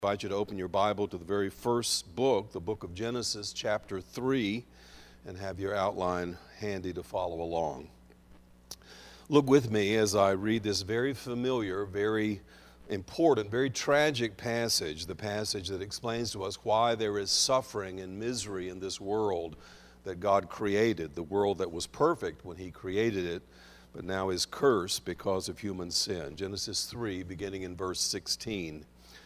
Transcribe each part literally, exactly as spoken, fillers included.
I invite you to open your Bible to the very first book, the book of Genesis, chapter three, and have your outline handy to follow along. Look with me as I read this very familiar, very important, very tragic passage, the passage that explains to us why there is suffering and misery in this world that God created, the world that was perfect when He created it, but now is cursed because of human sin. Genesis three, beginning in verse sixteen.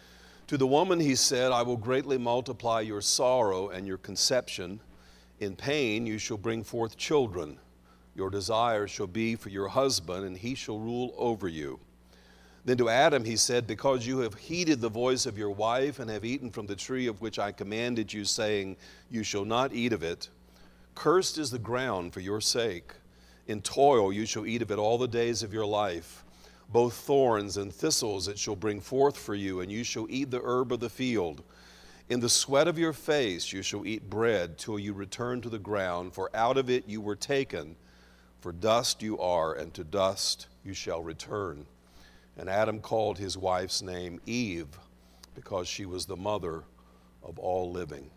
To the woman he said, I will greatly multiply your sorrow and your conception. In pain you shall bring forth children. Your desire shall be for your husband, and he shall rule over you. Then to Adam he said, because you have heeded the voice of your wife and have eaten from the tree of which I commanded you, saying, you shall not eat of it. Cursed is the ground for your sake. In toil you shall eat of it all the days of your life. Both thorns and thistles it shall bring forth for you, and you shall eat the herb of the field. In the sweat of your face you shall eat bread till you return to the ground, for out of it you were taken. For dust you are, and to dust you shall return. And Adam called his wife's name Eve, because she was the mother of all living.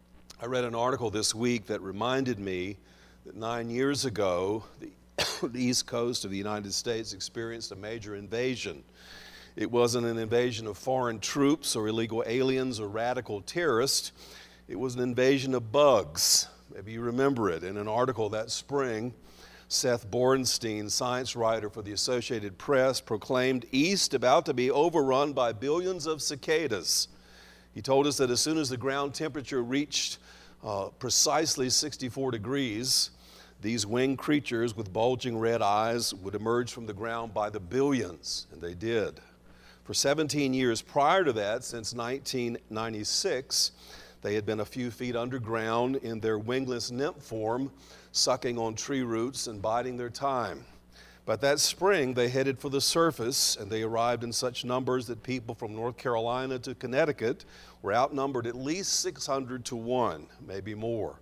I read an article this week that reminded me that nine years ago, the the east coast of the United States experienced a major invasion. It wasn't an invasion of foreign troops or illegal aliens or radical terrorists. It was an invasion of bugs. Maybe you remember it. In an article that spring, Seth Borenstein, science writer for the Associated Press, proclaimed East about to be overrun by billions of cicadas. He told us that as soon as the ground temperature reached uh, precisely sixty-four degrees, these winged creatures with bulging red eyes would emerge from the ground by the billions, and they did. For seventeen years prior to that, since nineteen ninety-six, they had been a few feet underground in their wingless nymph form, sucking on tree roots and biding their time. But that spring, they headed for the surface, and they arrived in such numbers that people from North Carolina to Connecticut were outnumbered at least six hundred to one, maybe more.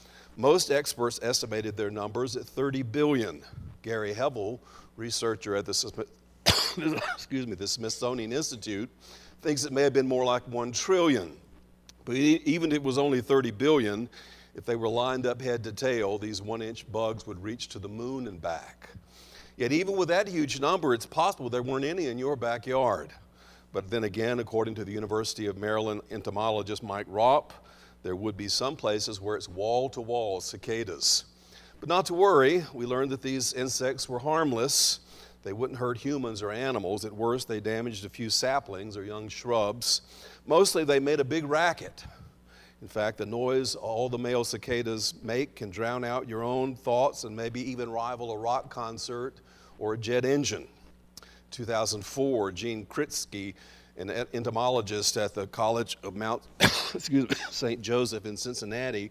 Most experts estimated their numbers at thirty billion. Gary Hebel, researcher at the, excuse me, the Smithsonian Institute, thinks it may have been more like one trillion. But even if it was only thirty billion, if they were lined up head to tail, these one-inch bugs would reach to the moon and back. Yet even with that huge number, it's possible there weren't any in your backyard. But then again, according to the University of Maryland entomologist Mike Ropp, there would be some places where it's wall-to-wall cicadas. But not to worry, we learned that these insects were harmless. They wouldn't hurt humans or animals. At worst, they damaged a few saplings or young shrubs. Mostly, they made a big racket. In fact, the noise all the male cicadas make can drown out your own thoughts and maybe even rival a rock concert or a jet engine. two thousand four, Gene Kritsky, an entomologist at the College of Mount excuse me, Saint Joseph in Cincinnati,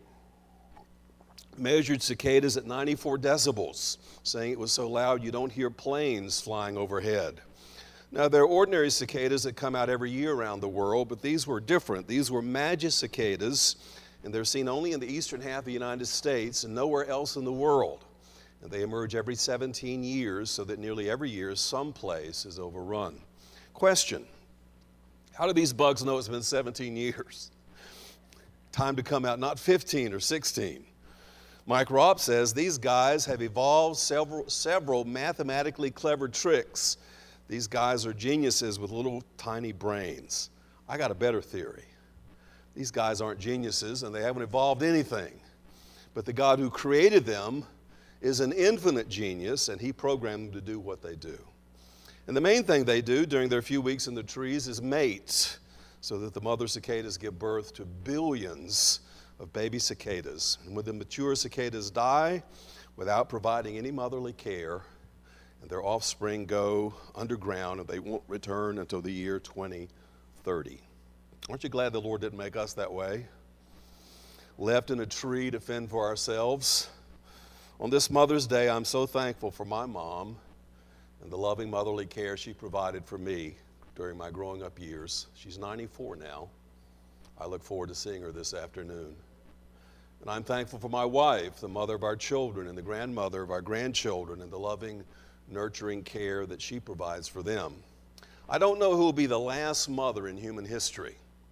measured cicadas at ninety-four decibels, saying it was so loud you don't hear planes flying overhead. Now, there are ordinary cicadas that come out every year around the world, but these were different. These were Magis cicadas, and they're seen only in the eastern half of the United States and nowhere else in the world. And they emerge every seventeen years, so that nearly every year some place is overrun. Question. How do these bugs know it's been seventeen years? Time to come out, not fifteen or sixteen. Mike Ropp says these guys have evolved several, several mathematically clever tricks. These guys are geniuses with little tiny brains. I got a better theory. These guys aren't geniuses and they haven't evolved anything. But the God who created them is an infinite genius, and He programmed them to do what they do. And the main thing they do during their few weeks in the trees is mate, so that the mother cicadas give birth to billions of baby cicadas. And when the mature cicadas die without providing any motherly care, and their offspring go underground, and they won't return until the year twenty thirty. Aren't you glad the Lord didn't make us that way? Left in a tree to fend for ourselves. On this Mother's Day, I'm so thankful for my mom and the loving motherly care she provided for me during my growing up years. She's ninety-four now. I look forward to seeing her this afternoon. And I'm thankful for my wife, the mother of our children, and the grandmother of our grandchildren, and the loving, nurturing care that she provides for them. I don't know who will be the last mother in human history,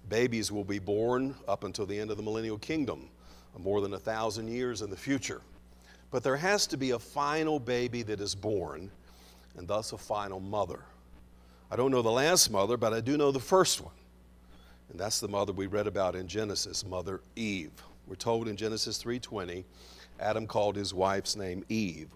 Babies will be born up until the end of the millennial kingdom, more than a thousand years in the future. But there has to be a final baby that is born, and thus a final mother. I don't know the last mother, but I do know the first one. And that's the mother we read about in Genesis, Mother Eve. We're told in Genesis three twenty, Adam called his wife's name Eve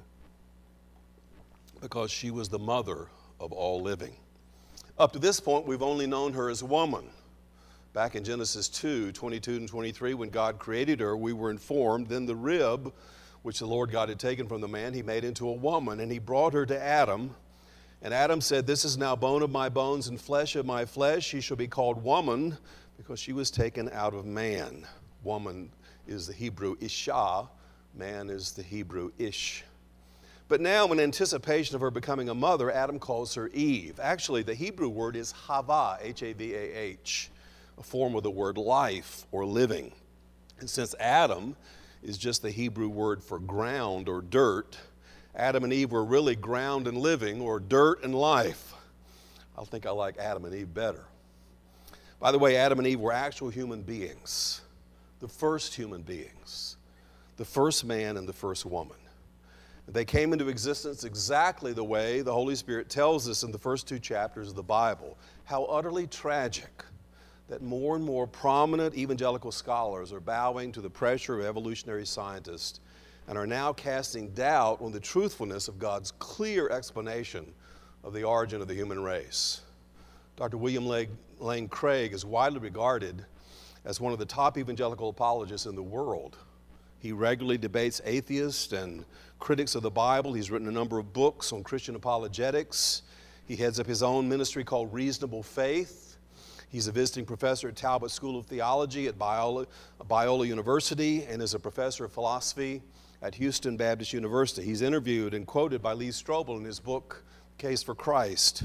because she was the mother of all living. Up to this point, we've only known her as a woman. Back in Genesis two twenty-two and twenty-three, when God created her, we were informed then the rib, which the Lord God had taken from the man, he made into a woman, and he brought her to Adam. And Adam said, "This is now bone of my bones and flesh of my flesh. She shall be called woman because she was taken out of man." Woman is the Hebrew Isha. Man is the Hebrew Ish. But now, in anticipation of her becoming a mother, Adam calls her Eve. Actually, the Hebrew word is Hava, H A V A H, a form of the word life or living. And since Adam is just the Hebrew word for ground or dirt, Adam and Eve were really ground and living, or dirt and life. I think I like Adam and Eve better. By the way, Adam and Eve were actual human beings, the first human beings, the first man and the first woman. They came into existence exactly the way the Holy Spirit tells us in the first two chapters of the Bible. How utterly tragic that more and more prominent evangelical scholars are bowing to the pressure of evolutionary scientists and are now casting doubt on the truthfulness of God's clear explanation of the origin of the human race. Doctor William Lane Craig is widely regarded as one of the top evangelical apologists in the world. He regularly debates atheists and critics of the Bible. He's written a number of books on Christian apologetics. He heads up his own ministry called Reasonable Faith. He's a visiting professor at Talbot School of Theology at Biola, Biola University and is a professor of philosophy at Houston Baptist University. He's interviewed and quoted by Lee Strobel in his book, Case for Christ.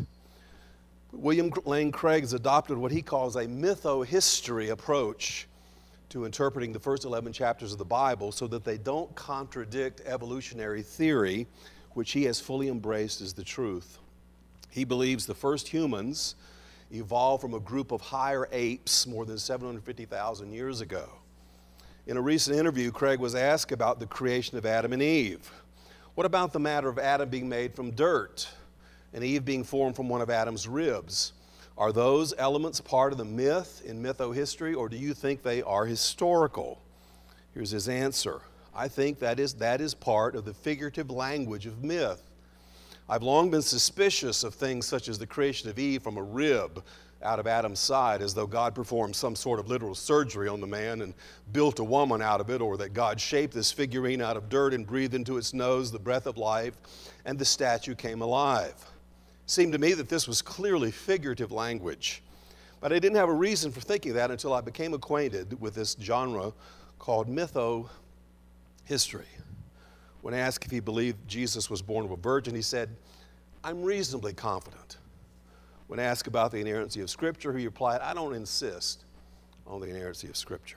William Lane Craig has adopted what he calls a mytho-history approach to interpreting the first eleven chapters of the Bible so that they don't contradict evolutionary theory, which he has fully embraced as the truth. He believes the first humans evolved from a group of higher apes more than seven hundred fifty thousand years ago. In a recent interview, Craig was asked about the creation of Adam and Eve. What about the matter of Adam being made from dirt and Eve being formed from one of Adam's ribs? Are those elements part of the myth in mytho-history, or do you think they are historical? Here's his answer. I think that is, that is part of the figurative language of myth. I've long been suspicious of things such as the creation of Eve from a rib out of Adam's side, as though God performed some sort of literal surgery on the man and built a woman out of it, or that God shaped this figurine out of dirt and breathed into its nose the breath of life, and the statue came alive. It seemed to me that this was clearly figurative language. But I didn't have a reason for thinking that until I became acquainted with this genre called mytho-history. When asked if he believed Jesus was born of a virgin, he said, "I'm reasonably confident." When asked about the inerrancy of Scripture, he replied, "I don't insist on the inerrancy of Scripture."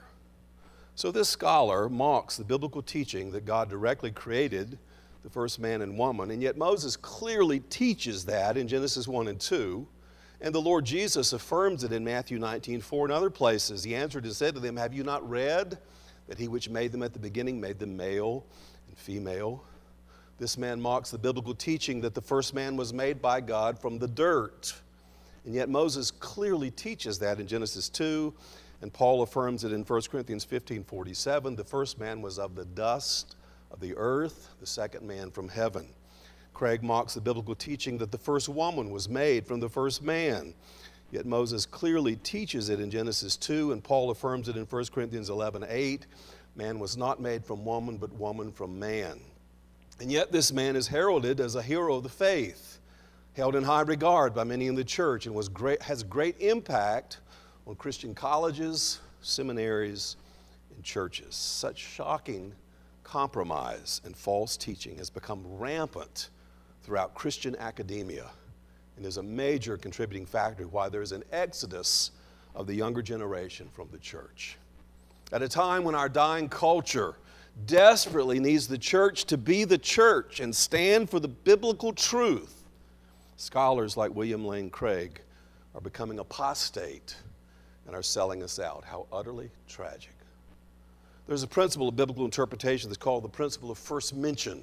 So this scholar mocks the biblical teaching that God directly created the first man and woman, and yet Moses clearly teaches that in Genesis one and two, and the Lord Jesus affirms it in Matthew nineteen four and other places. He answered and said to them, "Have you not read that he which made them at the beginning made them male and female?" This man mocks the biblical teaching that the first man was made by God from the dirt. And yet Moses clearly teaches that in Genesis two, and Paul affirms it in First Corinthians fifteen forty-seven. The first man was of the dust of the earth, the second man from heaven. Craig mocks the biblical teaching that the first woman was made from the first man. Yet Moses clearly teaches it in Genesis two, and Paul affirms it in First Corinthians eleven eight. Man was not made from woman, but woman from man. And yet this man is heralded as a hero of the faith, held in high regard by many in the church, and was great, has great impact on Christian colleges, seminaries, and churches. Such shocking compromise and false teaching has become rampant throughout Christian academia and is a major contributing factor why there is an exodus of the younger generation from the church. At a time when our dying culture desperately needs the church to be the church and stand for the biblical truth, scholars like William Lane Craig are becoming apostate and are selling us out. How utterly tragic. There's a principle of biblical interpretation that's called the principle of first mention.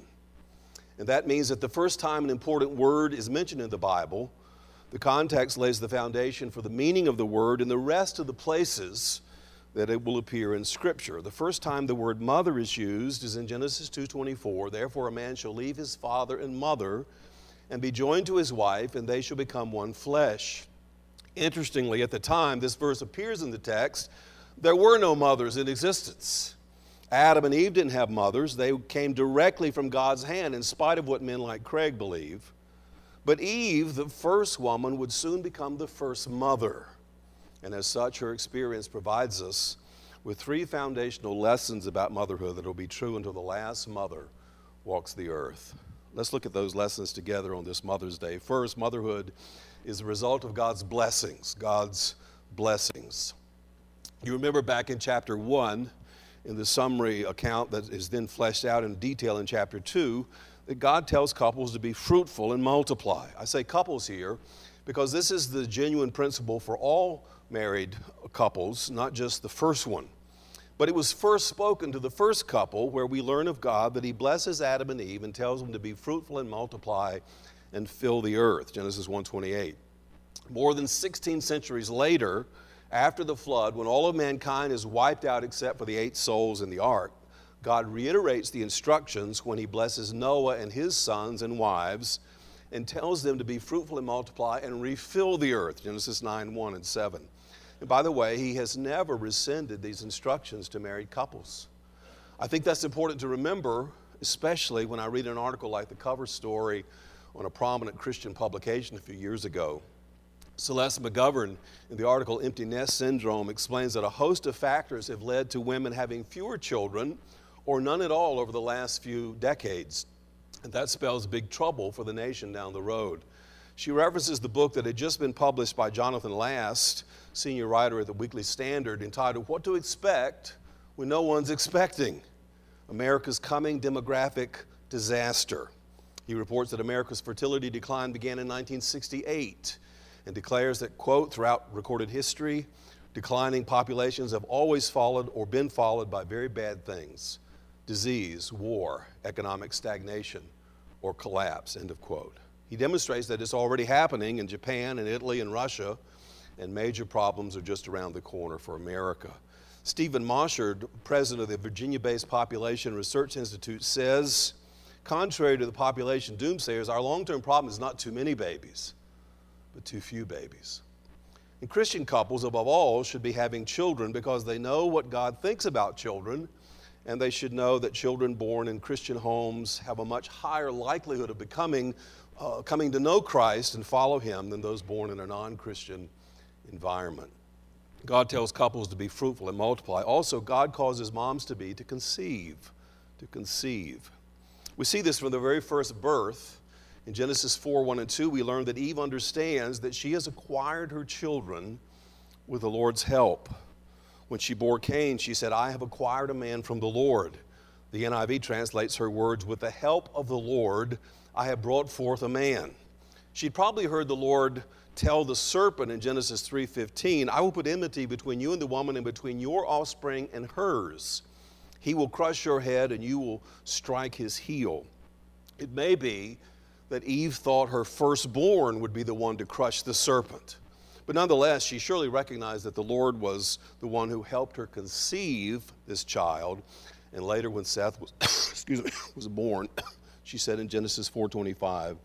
And that means that the first time an important word is mentioned in the Bible, the context lays the foundation for the meaning of the word in the rest of the places that it will appear in Scripture. The first time the word mother is used is in Genesis two twenty-four. Therefore a man shall leave his father and mother and be joined to his wife, and they shall become one flesh. Interestingly, at the time this verse appears in the text, there were no mothers in existence. Adam and Eve didn't have mothers. They came directly from God's hand in spite of what men like Craig believe. But Eve, the first woman, would soon become the first mother. And as such, her experience provides us with three foundational lessons about motherhood that will be true until the last mother walks the earth. Let's look at those lessons together on this Mother's Day. First, motherhood is the result of God's blessings, God's blessings. You remember back in chapter one, in the summary account that is then fleshed out in detail in chapter two, that God tells couples to be fruitful and multiply. I say couples here because this is the genuine principle for all married couples, not just the first one. But it was first spoken to the first couple where we learn of God that he blesses Adam and Eve and tells them to be fruitful and multiply and fill the earth, Genesis one twenty-eight. More than sixteen centuries later, after the flood, when all of mankind is wiped out except for the eight souls in the ark, God reiterates the instructions when he blesses Noah and his sons and wives and tells them to be fruitful and multiply and refill the earth, Genesis nine one and seven. And by the way, he has never rescinded these instructions to married couples. I think that's important to remember, especially when I read an article like the cover story on a prominent Christian publication a few years ago. Celeste McGovern, in the article Empty Nest Syndrome, explains that a host of factors have led to women having fewer children or none at all over the last few decades. And that spells big trouble for the nation down the road. She references the book that had just been published by Jonathan Last, senior writer at the Weekly Standard, entitled What to Expect When No One's Expecting: America's Coming Demographic Disaster. He reports that America's fertility decline began in nineteen sixty-eight and declares that, quote, throughout recorded history, declining populations have always followed or been followed by very bad things: disease, war, economic stagnation, or collapse, end of quote. He demonstrates that it's already happening in Japan and Italy and Russia, and major problems are just around the corner for America. Stephen Moshard, president of the Virginia-based Population Research Institute, says, contrary to the population doomsayers, our long-term problem is not too many babies, but too few babies. And Christian couples, above all, should be having children because they know what God thinks about children, and they should know that children born in Christian homes have a much higher likelihood of becoming, uh, coming to know Christ and follow him than those born in a non-Christian environment. God tells couples to be fruitful and multiply. Also, God causes moms to be, to conceive, to conceive. We see this from the very first birth. In Genesis four, one and two, we learn that Eve understands that she has acquired her children with the Lord's help. When she bore Cain, she said, I have acquired a man from the Lord. The N I V translates her words, with the help of the Lord, I have brought forth a man. She'd probably heard the Lord tell the serpent in Genesis three fifteen, I will put enmity between you and the woman and between your offspring and hers. He will crush your head and you will strike his heel. It may be that Eve thought her firstborn would be the one to crush the serpent. But nonetheless, she surely recognized that the Lord was the one who helped her conceive this child. And later when Seth was, excuse me, was born, she said in Genesis four twenty-five,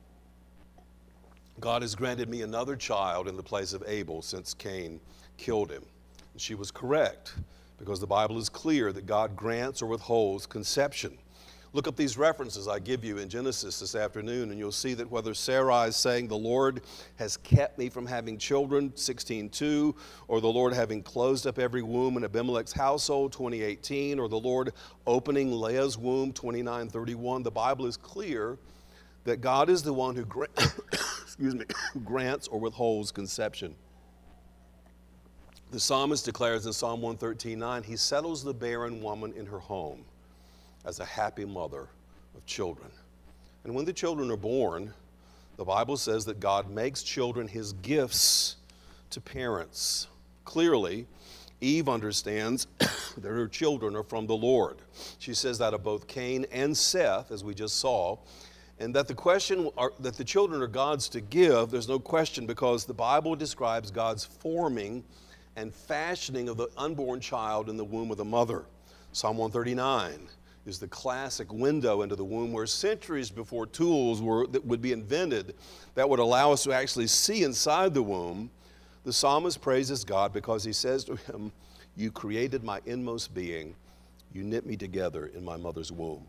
God has granted me another child in the place of Abel since Cain killed him. And she was correct because the Bible is clear that God grants or withholds conception. Look up these references I give you in Genesis this afternoon, and you'll see that whether Sarai is saying the Lord has kept me from having children, sixteen two, or the Lord having closed up every womb in Abimelech's household, twenty eighteen, or the Lord opening Leah's womb, twenty-nine thirty-one, the Bible is clear that God is the one who gra- excuse me, grants or withholds conception. The psalmist declares in Psalm one thirteen nine, he settles the barren woman in her home as a happy mother of children. And when the children are born, the Bible says that God makes children his gifts to parents. Clearly, Eve understands that her children are from the Lord. She says that of both Cain and Seth, as we just saw, and that the question are, that the children are God's to give, there's no question, because the Bible describes God's forming and fashioning of the unborn child in the womb of the mother. Psalm one thirty-nine is the classic window into the womb, where centuries before tools were, that would be invented that would allow us to actually see inside the womb, the psalmist praises God because he says to him, "You created my inmost being. You knit me together in my mother's womb."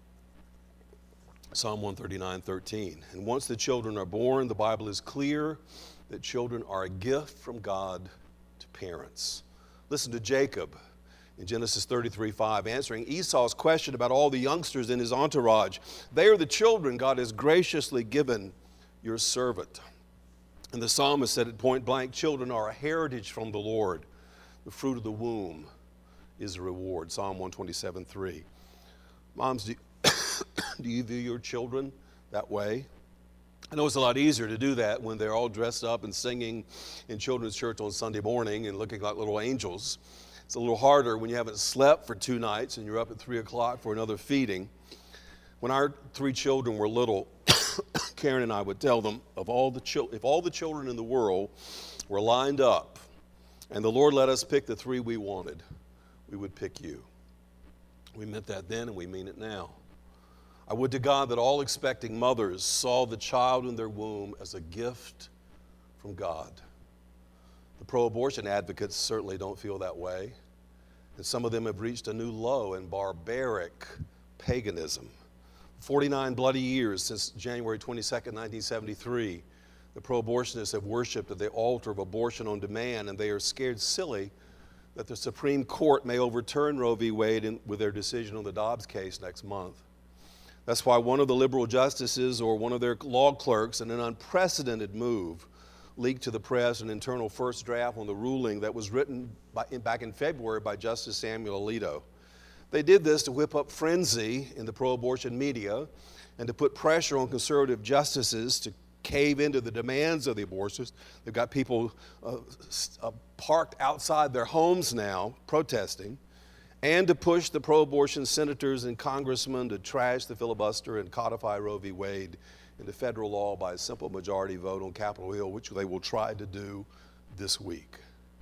Psalm one thirty-nine, thirteen. And once the children are born, the Bible is clear that children are a gift from God to parents. Listen to Jacob in Genesis thirty-three, five, answering Esau's question about all the youngsters in his entourage. They are the children God has graciously given your servant. And the psalmist said at point blank, children are a heritage from the Lord. The fruit of the womb is a reward. Psalm one twenty-seven, three. Moms, do you, do you view your children that way? I know it's a lot easier to do that when they're all dressed up and singing in children's church on Sunday morning and looking like little angels. It's a little harder when you haven't slept for two nights and you're up at three o'clock for another feeding. When our three children were little, Karen and I would tell them, of all the chil- if all the children in the world were lined up and the Lord let us pick the three we wanted, we would pick you. We meant that then and we mean it now. I would to God that all expecting mothers saw the child in their womb as a gift from God. The pro-abortion advocates certainly don't feel that way. And some of them have reached a new low in barbaric paganism. forty-nine bloody years since January twenty-second, nineteen seventy-three, the pro-abortionists have worshiped at the altar of abortion on demand, and they are scared silly that the Supreme Court may overturn Roe v. Wade in, with their decision on the Dobbs case next month. That's why one of the liberal justices or one of their law clerks, in an unprecedented move, leaked to the press an internal first draft on the ruling that was written by, in, back in February by Justice Samuel Alito. They did this to whip up frenzy in the pro-abortion media and to put pressure on conservative justices to cave into the demands of the abortionists. They've got people uh, uh, parked outside their homes now protesting, and to push the pro-abortion senators and congressmen to trash the filibuster and codify Roe v. Wade into federal law by a simple majority vote on Capitol Hill, which they will try to do this week.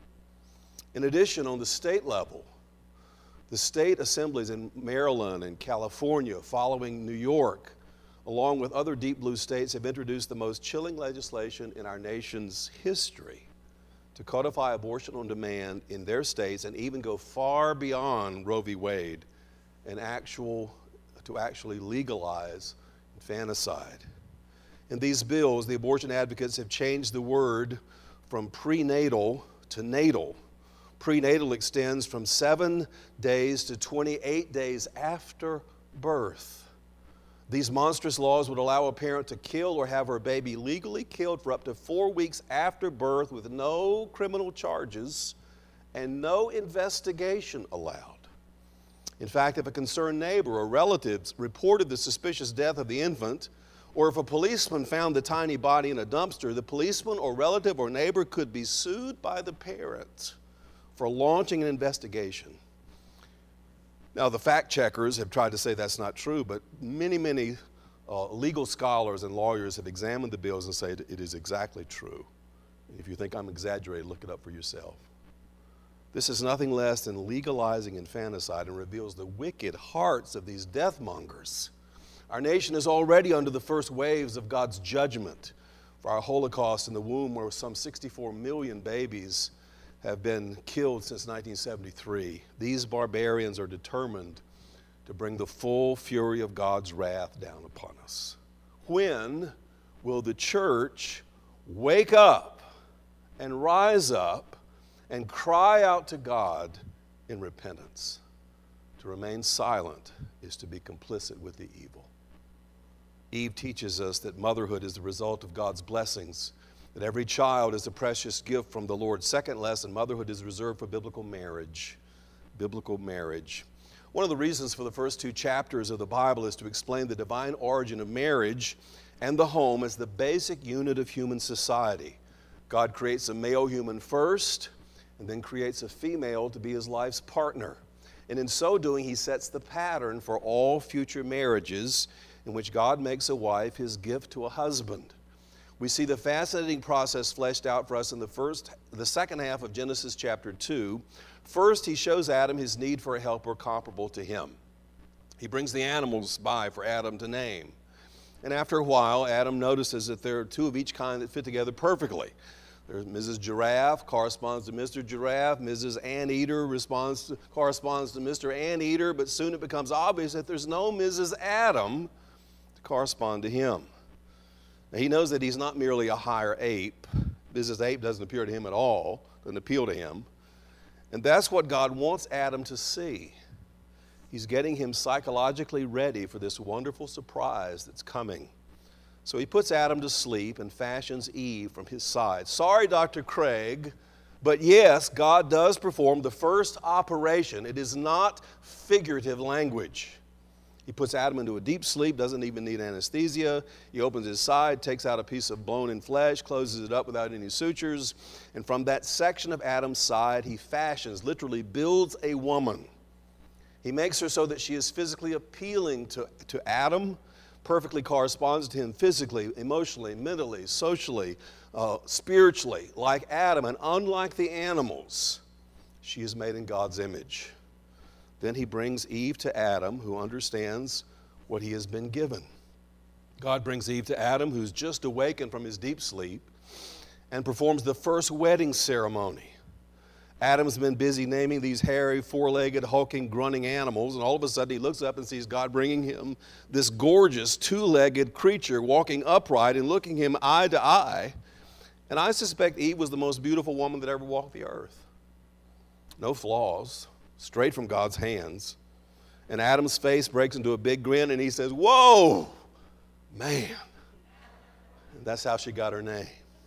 In addition, on the state level, the state assemblies in Maryland and California, following New York, along with other deep blue states, have introduced the most chilling legislation in our nation's history to codify abortion on demand in their states and even go far beyond Roe v. Wade and actual, to actually legalize infanticide. In these bills, the abortion advocates have changed the word from prenatal to natal. Prenatal extends from seven days to twenty-eight days after birth. These monstrous laws would allow a parent to kill or have her baby legally killed for up to four weeks after birth with no criminal charges and no investigation allowed. In fact, if a concerned neighbor or relatives reported the suspicious death of the infant, or if a policeman found the tiny body in a dumpster, the policeman or relative or neighbor could be sued by the parent for launching an investigation. Now, the fact checkers have tried to say that's not true, but many, many uh, legal scholars and lawyers have examined the bills and say it is exactly true. If you think I'm exaggerating, look it up for yourself. This is nothing less than legalizing infanticide and reveals the wicked hearts of these death mongers. Our nation is already under the first waves of God's judgment for our Holocaust in the womb, where some sixty-four million babies have been killed since nineteen seventy-three. These barbarians are determined to bring the full fury of God's wrath down upon us. When will the church wake up and rise up and cry out to God in repentance? To remain silent is to be complicit with the evil. Eve teaches us that motherhood is the result of God's blessings, that every child is a precious gift from the Lord. Second lesson, motherhood is reserved for biblical marriage. Biblical marriage. One of the reasons for the first two chapters of the Bible is to explain the divine origin of marriage and the home as the basic unit of human society. God creates a male human first, and then creates a female to be his life's partner. And in so doing, he sets the pattern for all future marriages in which God makes a wife his gift to a husband. We see the fascinating process fleshed out for us in the first, the second half of Genesis chapter two. First, he shows Adam his need for a helper comparable to him. He brings the animals by for Adam to name. And after a while, Adam notices that there are two of each kind that fit together perfectly. There's Missus Giraffe, corresponds to Mister Giraffe. Missus Anteater responds to, corresponds to Mister Anteater, but soon it becomes obvious that there's no Missus Adam to correspond to him. Now, he knows that he's not merely a higher ape. Missus Ape doesn't appear to him at all, doesn't appeal to him. And that's what God wants Adam to see. He's getting him psychologically ready for this wonderful surprise that's coming. So he puts Adam to sleep and fashions Eve from his side. Sorry, Doctor Craig, but yes, God does perform the first operation. It is not figurative language. He puts Adam into a deep sleep, doesn't even need anesthesia. He opens his side, takes out a piece of bone-in flesh, closes it up without any sutures, and from that section of Adam's side, he fashions, literally builds a woman. He makes her so that she is physically appealing to, to Adam, perfectly corresponds to him physically, emotionally, mentally, socially, uh, spiritually, like Adam. And unlike the animals, she is made in God's image. Then he brings Eve to Adam, who understands what he has been given. God brings Eve to Adam, who's just awakened from his deep sleep, and performs the first wedding ceremony. Adam's been busy naming these hairy, four-legged, hulking, grunting animals, and all of a sudden he looks up and sees God bringing him this gorgeous, two-legged creature walking upright and looking him eye to eye. And I suspect Eve was the most beautiful woman that ever walked the earth. No flaws, straight from God's hands. And Adam's face breaks into a big grin and he says, "Whoa, man." And that's how she got her name.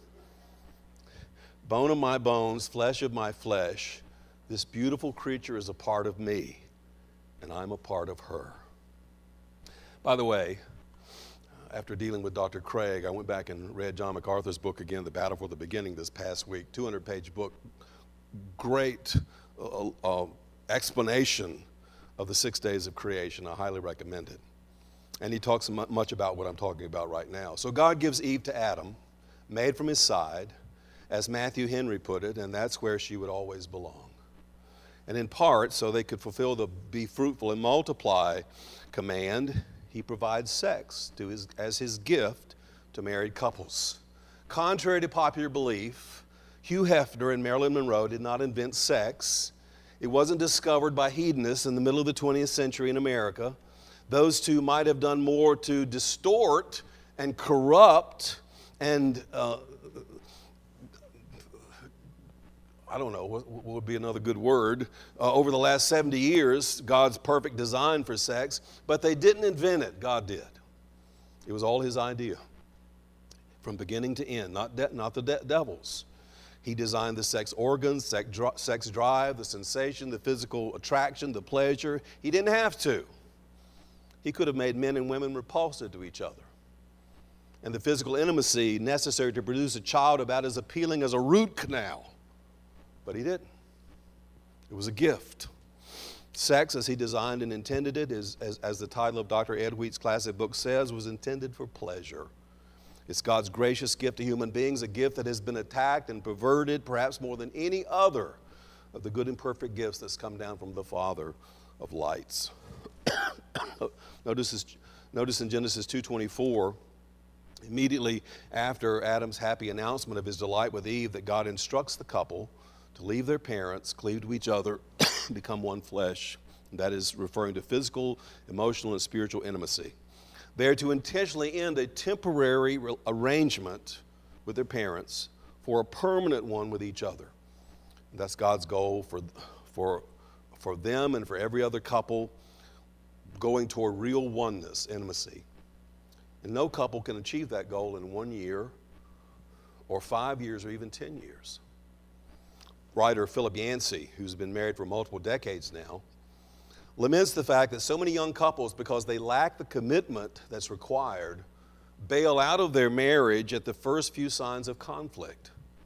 Bone of my bones, flesh of my flesh, this beautiful creature is a part of me, and I'm a part of her. By the way, after dealing with Doctor Craig, I went back and read John MacArthur's book again, The Battle for the Beginning, this past week. two hundred page book, great uh, uh, explanation of the six days of creation. I highly recommend it. And he talks much about what I'm talking about right now. So God gives Eve to Adam, made from his side, as Matthew Henry put it, and that's where she would always belong. And in part, so they could fulfill the be fruitful and multiply command, he provides sex to his, as his gift to married couples. Contrary to popular belief, Hugh Hefner and Marilyn Monroe did not invent sex. It wasn't discovered by hedonists in the middle of the twentieth century in America. Those two might have done more to distort and corrupt and uh, I don't know, what would be another good word, uh, over the last seventy years, God's perfect design for sex, but they didn't invent it, God did. It was all his idea, from beginning to end, not, de- not the de- devil's. He designed the sex organs, sex, dri- sex drive, the sensation, the physical attraction, the pleasure. He didn't have to. He could have made men and women repulsive to each other. And the physical intimacy necessary to produce a child about as appealing as a root canal. But he didn't. It was a gift. Sex, as he designed and intended it, is, as, as the title of Doctor Ed Wheat's classic book says, was intended for pleasure. It's God's gracious gift to human beings, a gift that has been attacked and perverted perhaps more than any other of the good and perfect gifts that's come down from the Father of lights. notice, notice in Genesis two twenty-four, immediately after Adam's happy announcement of his delight with Eve, that God instructs the couple to leave their parents, cleave to each other, become one flesh. And that is referring to physical, emotional, and spiritual intimacy. They are to intentionally end a temporary re- arrangement with their parents for a permanent one with each other. And that's God's goal for, for, for them and for every other couple, going toward real oneness, intimacy. And no couple can achieve that goal in one year or five years or even ten years. Writer Philip Yancey, who's been married for multiple decades now, laments the fact that so many young couples, because they lack the commitment that's required, bail out of their marriage at the first few signs of conflict.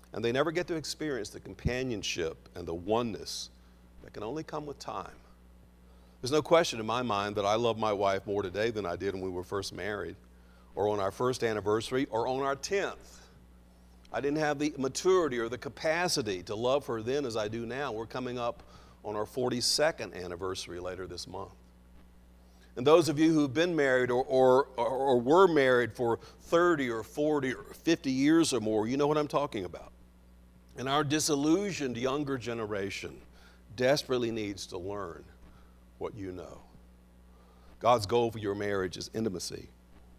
And they never get to experience the companionship and the oneness that can only come with time. There's no question in my mind that I love my wife more today than I did when we were first married, or on our first anniversary, or on our tenth. I didn't have the maturity or the capacity to love her then as I do now. We're coming up on our forty-second anniversary later this month. And those of you who've been married or, or, or were married for thirty or forty or fifty years or more, you know what I'm talking about. And our disillusioned younger generation desperately needs to learn what you know. God's goal for your marriage is intimacy.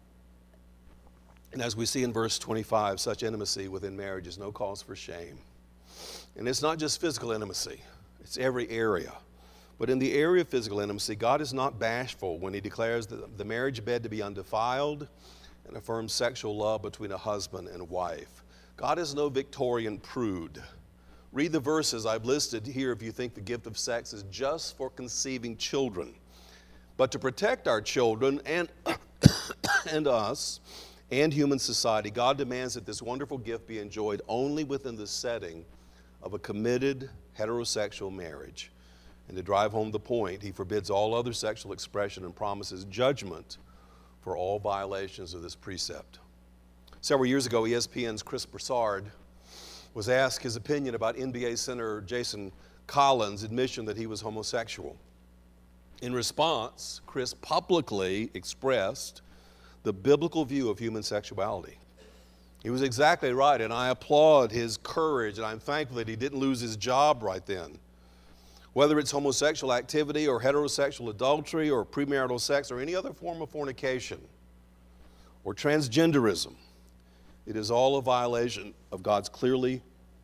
And as we see in verse twenty-five, such intimacy within marriage is no cause for shame. And it's not just physical intimacy, it's every area. But in the area of physical intimacy, God is not bashful when he declares the, the marriage bed to be undefiled and affirms sexual love between a husband and wife. God is no Victorian prude. Read the verses I've listed here if you think the gift of sex is just for conceiving children. But to protect our children and, and us and human society, God demands that this wonderful gift be enjoyed only within the setting of a committed heterosexual marriage. And to drive home the point, he forbids all other sexual expression and promises judgment for all violations of this precept. Several years ago, E S P N's Chris Broussard was asked his opinion about N B A center Jason Collins' admission that he was homosexual. In response, Chris publicly expressed the biblical view of human sexuality. He was exactly right, and I applaud his courage, and I'm thankful that he didn't lose his job right then. Whether it's homosexual activity or heterosexual adultery or premarital sex or any other form of fornication or transgenderism, it is all a violation of God's clearly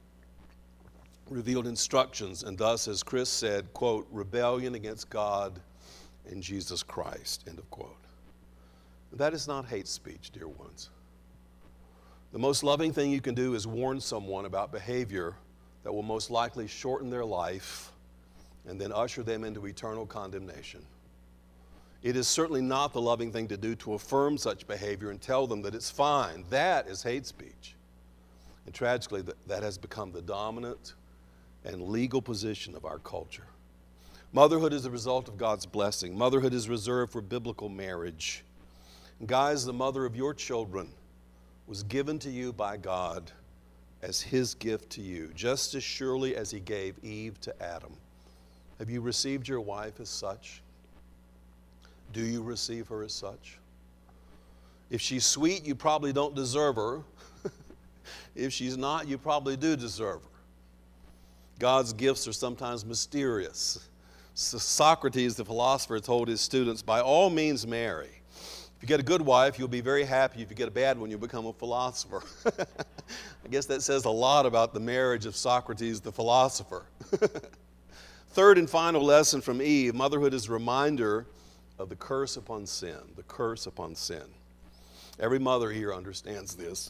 revealed instructions, and thus, as Chris said, quote, rebellion against God and Jesus Christ, end of quote. That is not hate speech, dear ones. The most loving thing you can do is warn someone about behavior that will most likely shorten their life and then usher them into eternal condemnation. It is certainly not the loving thing to do to affirm such behavior and tell them that it's fine. That is hate speech. And tragically, that has become the dominant and legal position of our culture. Motherhood is the result of God's blessing. Motherhood is reserved for biblical marriage. And guys, the mother of your children was given to you by God as his gift to you, just as surely as he gave Eve to Adam. Have you received your wife as such? Do you receive her as such? If she's sweet, you probably don't deserve her. If she's not, you probably do deserve her. God's gifts are sometimes mysterious. So Socrates, the philosopher, told his students, by all means marry. If you get a good wife, you'll be very happy. If you get a bad one, you'll become a philosopher. I guess that says a lot about the marriage of Socrates, the philosopher. Third and final lesson from Eve, motherhood is a reminder of the curse upon sin, the curse upon sin. Every mother here understands this.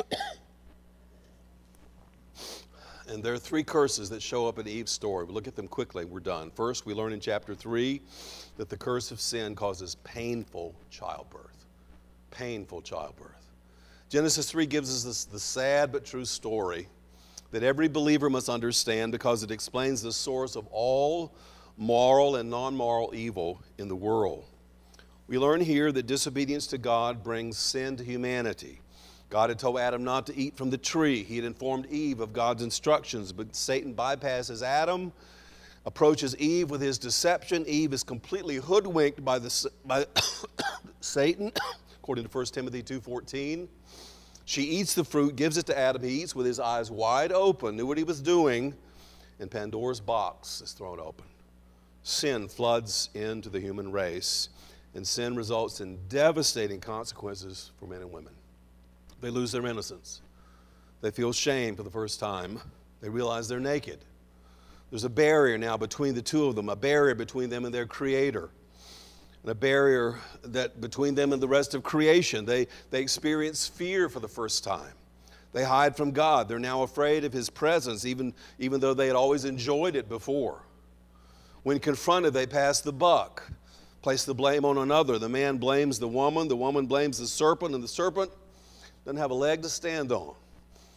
And there are three curses that show up in Eve's story. We'll look at them quickly. We're done. First, we learn in chapter three that the curse of sin causes painful childbirth. Painful childbirth. Genesis three gives us this, the sad but true story that every believer must understand because it explains the source of all moral and non-moral evil in the world. We learn here that disobedience to God brings sin to humanity. God had told Adam not to eat from the tree. He had informed Eve of God's instructions, but Satan bypasses Adam, approaches Eve with his deception. Eve is completely hoodwinked by, the, by Satan, according to First Timothy two fourteen. She eats the fruit, gives it to Adam. He eats with his eyes wide open, knew what he was doing, and Pandora's box is thrown open. Sin floods into the human race, and sin results in devastating consequences for men and women. They lose their innocence. They feel shame for the first time. They realize they're naked. There's a barrier now between the two of them, a barrier between them and their Creator, and a barrier that between them and the rest of creation. They, they experience fear for the first time. They hide from God. They're now afraid of his presence, even, even though they had always enjoyed it before. When confronted, they pass the buck, place the blame on another. The man blames the woman, the woman blames the serpent, and the serpent doesn't have a leg to stand on.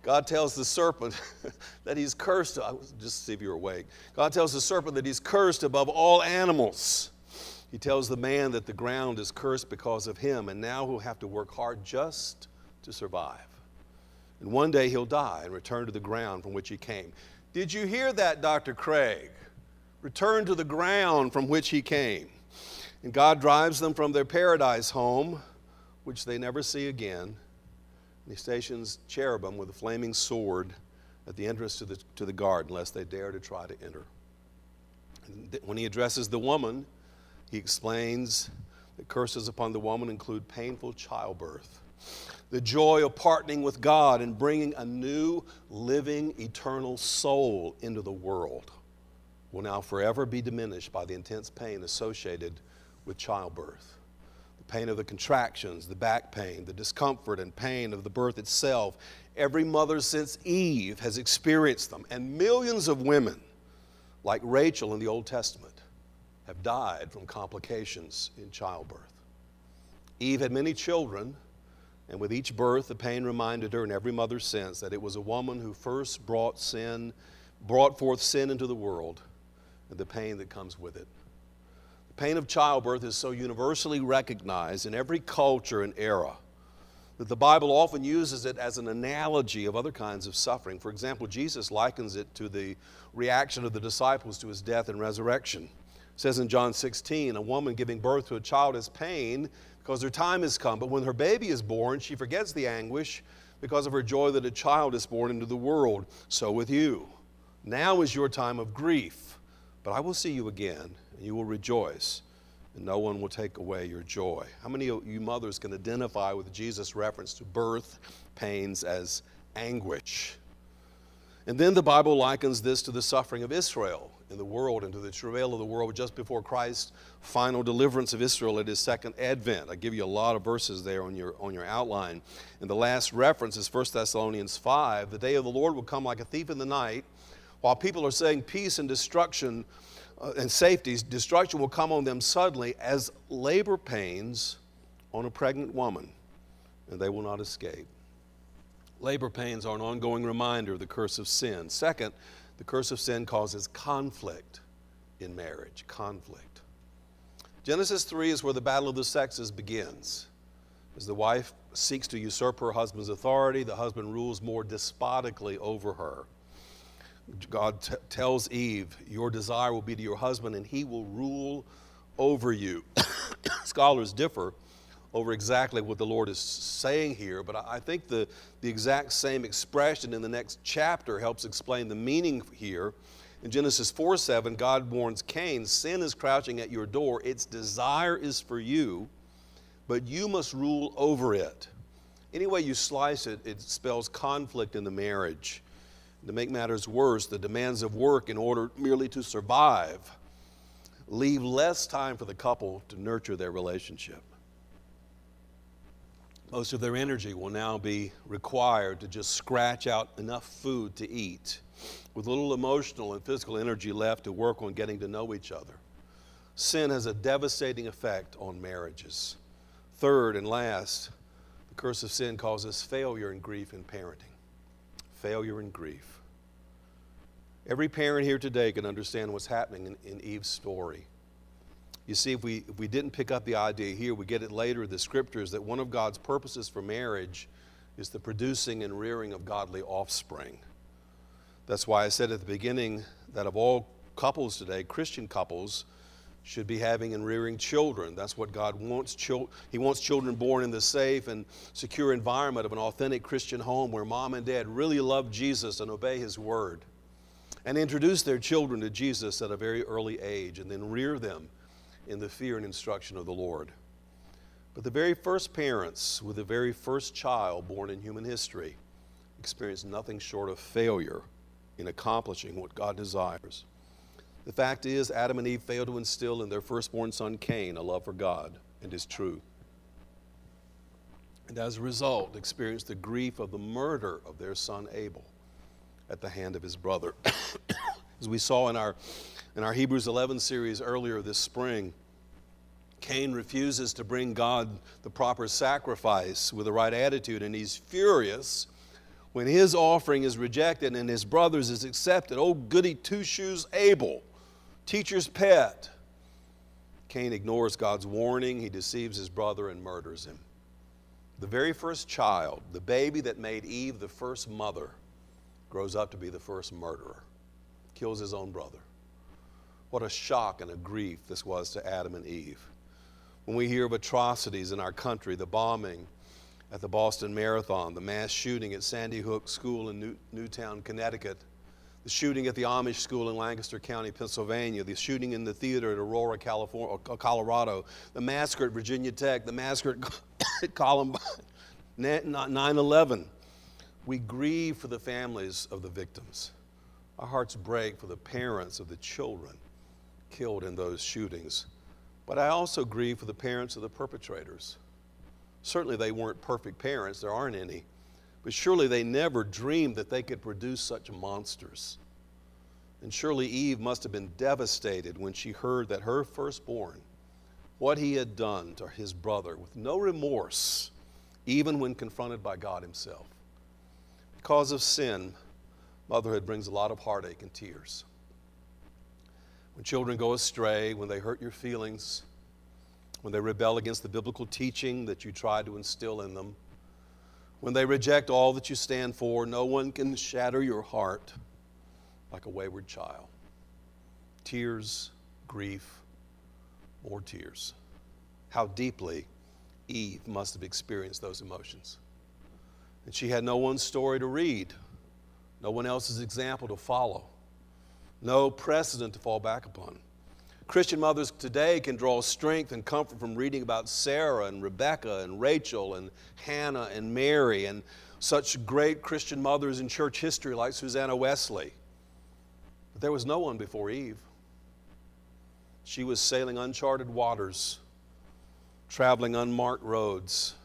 God tells the serpent that he's cursed. Just to see if you're awake. God tells the serpent that he's cursed above all animals. He tells the man that the ground is cursed because of him, and now he'll have to work hard just to survive. And one day he'll die and return to the ground from which he came. Did you hear that, Doctor Craig? Return to the ground from which he came. And God drives them from their paradise home, which they never see again. And he stations cherubim with a flaming sword at the entrance to the, to the garden, lest they dare to try to enter. And when he addresses the woman, he explains that curses upon the woman include painful childbirth, the joy of partnering with God and bringing a new, living, eternal soul into the world will now forever be diminished by the intense pain associated with childbirth. The pain of the contractions, the back pain, the discomfort and pain of the birth itself. Every mother since Eve has experienced them, and millions of women, like Rachel in the Old Testament, have died from complications in childbirth. Eve had many children, and with each birth, the pain reminded her in every mother's sense that it was a woman who first brought sin, brought forth sin into the world, and the pain that comes with it. The pain of childbirth is so universally recognized in every culture and era that the Bible often uses it as an analogy of other kinds of suffering. For example, Jesus likens it to the reaction of the disciples to his death and resurrection. It says in John sixteen, a woman giving birth to a child has pain because her time has come, but when her baby is born, she forgets the anguish because of her joy that a child is born into the world. So with you. Now is your time of grief, but I will see you again, and you will rejoice, and no one will take away your joy. How many of you mothers can identify with Jesus' reference to birth pains as anguish? And then the Bible likens this to the suffering of Israel in the world and to the travail of the world just before Christ's final deliverance of Israel at his second advent. I give you a lot of verses there on your, on your outline. And the last reference is First Thessalonians five. The day of the Lord will come like a thief in the night. While people are saying peace and destruction uh, and safety, destruction will come on them suddenly as labor pains on a pregnant woman, and they will not escape. Labor pains are an ongoing reminder of the curse of sin. Second, the curse of sin causes conflict in marriage. Conflict. Genesis three is where the battle of the sexes begins. As the wife seeks to usurp her husband's authority, the husband rules more despotically over her. God t- tells Eve, your desire will be to your husband and he will rule over you. Scholars differ over exactly what the Lord is saying here, but I think the, the exact same expression in the next chapter helps explain the meaning here. In Genesis four seven, God warns Cain, sin is crouching at your door, its desire is for you, but you must rule over it. Any way you slice it, it spells conflict in the marriage. To make matters worse, the demands of work in order merely to survive leave less time for the couple to nurture their relationship. Most of their energy will now be required to just scratch out enough food to eat, with little emotional and physical energy left to work on getting to know each other. Sin has a devastating effect on marriages. Third and last, the curse of sin causes failure and grief in parenting. Failure and grief. Every parent here today can understand what's happening in, in Eve's story. You see, if we, if we didn't pick up the idea here, we get it later in the scriptures that one of God's purposes for marriage is the producing and rearing of godly offspring. That's why I said at the beginning that of all couples today, Christian couples should be having and rearing children. That's what God wants. Chil- he wants children born in the safe and secure environment of an authentic Christian home where mom and dad really love Jesus and obey his word, and introduce their children to Jesus at a very early age, and then rear them in the fear and instruction of the Lord. But the very first parents with the very first child born in human history experienced nothing short of failure in accomplishing what God desires. The fact is, Adam and Eve failed to instill in their firstborn son Cain a love for God and his truth. And as a result, experienced the grief of the murder of their son Abel at the hand of his brother. As we saw in our, in our Hebrews eleven series earlier this spring, Cain refuses to bring God the proper sacrifice with the right attitude, and he's furious When his offering is rejected and his brother's is accepted, oh goody two-shoes Abel, teacher's pet. Cain ignores God's warning. He deceives his brother and murders him. The very first child, the baby that made Eve the first mother, grows up to be the first murderer, kills his own brother. What a shock and a grief this was to Adam and Eve. When we hear of atrocities in our country, the bombing at the Boston Marathon, the mass shooting at Sandy Hook School in New- Newtown, Connecticut, the shooting at the Amish school in Lancaster County, Pennsylvania, the shooting in the theater at Aurora, California, Colorado, the massacre at Virginia Tech, the massacre at Columbine, nine eleven. We grieve for the families of the victims. Our hearts break for the parents of the children killed in those shootings. But I also grieve for the parents of the perpetrators. Certainly they weren't perfect parents, there aren't any. But surely they never dreamed that they could produce such monsters. And surely Eve must have been devastated when she heard that her firstborn, what he had done to his brother, with no remorse, even when confronted by God himself. Because of sin, motherhood brings a lot of heartache and tears. When children go astray, when they hurt your feelings, when they rebel against the biblical teaching that you tried to instill in them, when they reject all that you stand for, no one can shatter your heart like a wayward child. Tears, grief, more tears. How deeply Eve must have experienced those emotions. And she had no one's story to read, no one else's example to follow, no precedent to fall back upon. Christian mothers today can draw strength and comfort from reading about Sarah and Rebecca and Rachel and Hannah and Mary and such great Christian mothers in church history like Susanna Wesley. But there was no one before Eve. She was sailing uncharted waters, traveling unmarked roads.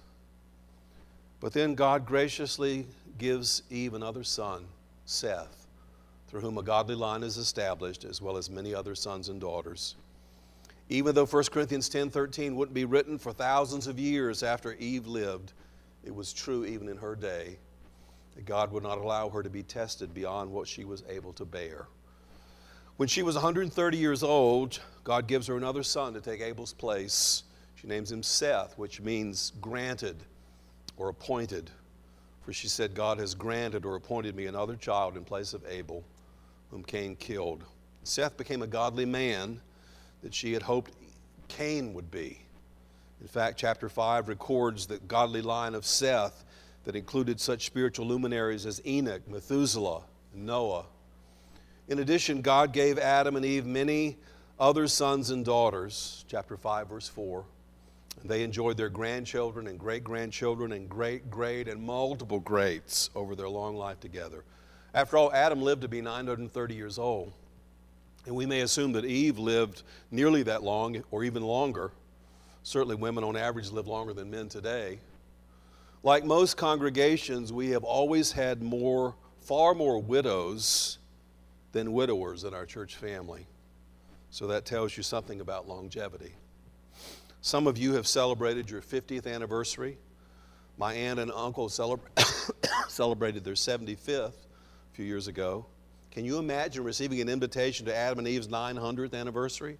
But then God graciously gives Eve another son, Seth, through whom a godly line is established, as well as many other sons and daughters. Even though First Corinthians ten thirteen wouldn't be written for thousands of years after Eve lived, it was true even in her day that God would not allow her to be tested beyond what she was able to bear. When she was one hundred thirty years old, God gives her another son to take Abel's place. She names him Seth, which means granted or appointed. For she said, God has granted or appointed me another child in place of Abel, whom Cain killed. Seth became a godly man that she had hoped Cain would be. In fact, chapter five records the godly line of Seth that included such spiritual luminaries as Enoch, Methuselah, and Noah. In addition, God gave Adam and Eve many other sons and daughters, chapter five, verse four. And they enjoyed their grandchildren and great-grandchildren and great-great and multiple greats over their long life together. After all, Adam lived to be nine hundred thirty years old. And we may assume that Eve lived nearly that long or even longer. Certainly women on average live longer than men today. Like most congregations, we have always had more, far more widows than widowers in our church family. So that tells you something about longevity. Some of you have celebrated your fiftieth anniversary. My aunt and uncle celebra- celebrated their seventy-fifth a few years ago. Can you imagine receiving an invitation to Adam and Eve's nine hundredth anniversary?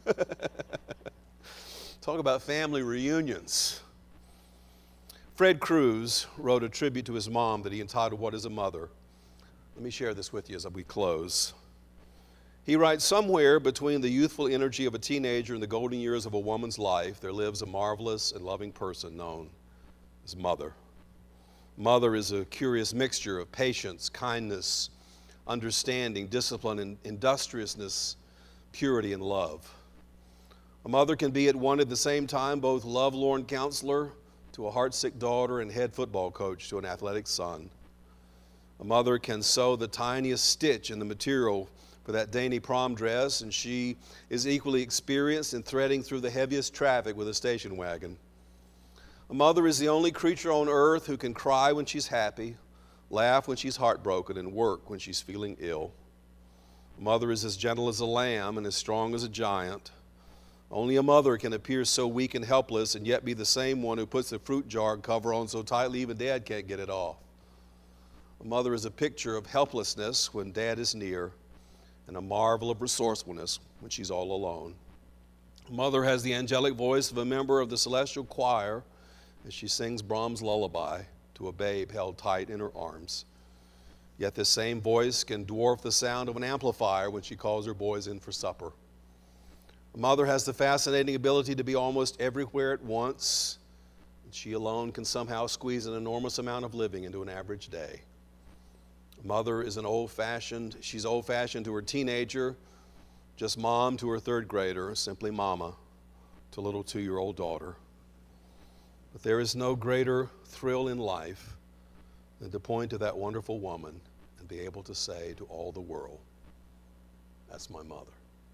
Talk about family reunions. Fred Cruz wrote a tribute to his mom that he entitled, What is a Mother? Let me share this with you as we close. He writes, somewhere between the youthful energy of a teenager and the golden years of a woman's life, there lives a marvelous and loving person known as mother. Mother is a curious mixture of patience, kindness, understanding, discipline, and industriousness, purity, and love. A mother can be at one at the same time both lovelorn counselor to a heartsick daughter and head football coach to an athletic son. A mother can sew the tiniest stitch in the material for that dainty prom dress, and she is equally experienced in threading through the heaviest traffic with a station wagon. A mother is the only creature on earth who can cry when she's happy, laugh when she's heartbroken, and work when she's feeling ill. A mother is as gentle as a lamb and as strong as a giant. Only a mother can appear so weak and helpless and yet be the same one who puts the fruit jar cover on so tightly even Dad can't get it off. A mother is a picture of helplessness when dad is near, and a marvel of resourcefulness when she's all alone. A mother has the angelic voice of a member of the celestial choir as she sings Brahms' lullaby to a babe held tight in her arms. Yet this same voice can dwarf the sound of an amplifier when she calls her boys in for supper. A mother has the fascinating ability to be almost everywhere at once, and she alone can somehow squeeze an enormous amount of living into an average day. A mother is an old-fashioned, she's old-fashioned to her teenager, just mom to her third grader, simply mama to little two-year-old daughter. But there is no greater thrill in life than to point to that wonderful woman and be able to say to all the world, that's my mother.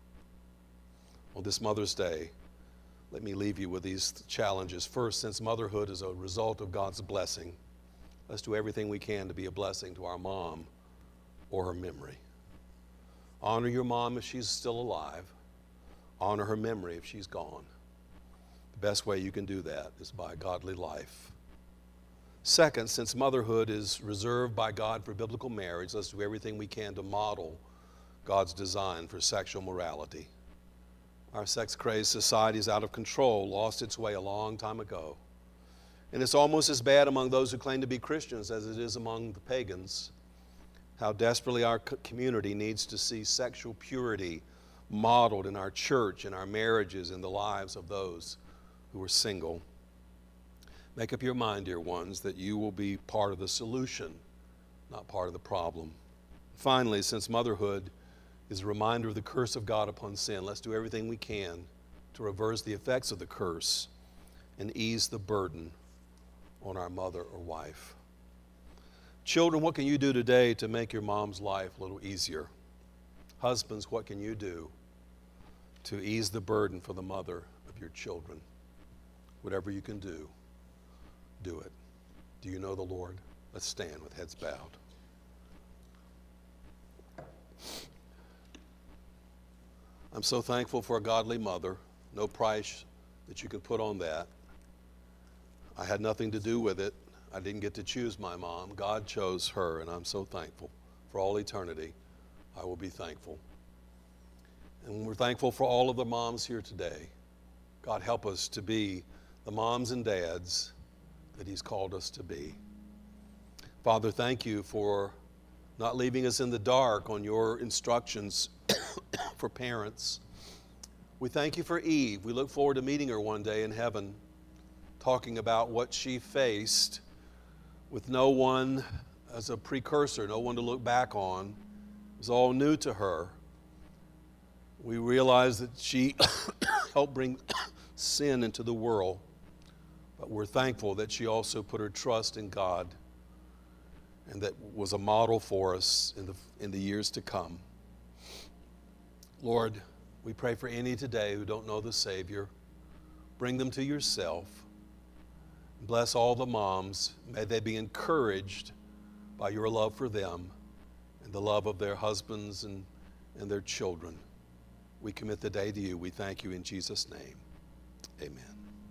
On this Mother's Day, let me leave you with these challenges. First, since motherhood is a result of God's blessing, let's do everything we can to be a blessing to our mom or her memory. Honor your mom if she's still alive. Honor her memory if she's gone. The best way you can do that is by a godly life. Second, since motherhood is reserved by God for biblical marriage, let's do everything we can to model God's design for sexual morality. Our sex-crazed society is out of control, lost its way a long time ago. And it's almost as bad among those who claim to be Christians as it is among the pagans. How desperately our community needs to see sexual purity modeled in our church, in our marriages, in the lives of those who are single. Make up your mind, dear ones, that you will be part of the solution, not part of the problem. Finally, since motherhood is a reminder of the curse of God upon sin, let's do everything we can to reverse the effects of the curse and ease the burden on our mother or wife. Children, what can you do today to make your mom's life a little easier? Husbands, what can you do to ease the burden for the mother of your children? Whatever you can do, do it. Do you know the Lord? Let's stand with heads bowed. I'm so thankful for a godly mother. No price that you can put on that. I had nothing to do with it. I didn't get to choose my mom. God chose her, and I'm so thankful. For all eternity, I will be thankful. And we're thankful for all of the moms here today. God, help us to be the moms and dads that He's called us to be. Father, thank you for not leaving us in the dark on your instructions for parents. We thank you for Eve. We look forward to meeting her one day in heaven, talking about what she faced with no one as a precursor, no one to look back on. It was all new to her. We realize that she helped bring sin into the world, but we're thankful that she also put her trust in God, and that was a model for us in the, in the years to come. Lord, we pray for any today who don't know the Savior. Bring them to yourself. Bless all the moms. May they be encouraged by your love for them and the love of their husbands and, and their children. We commit the day to you. We thank you in Jesus' name. Amen.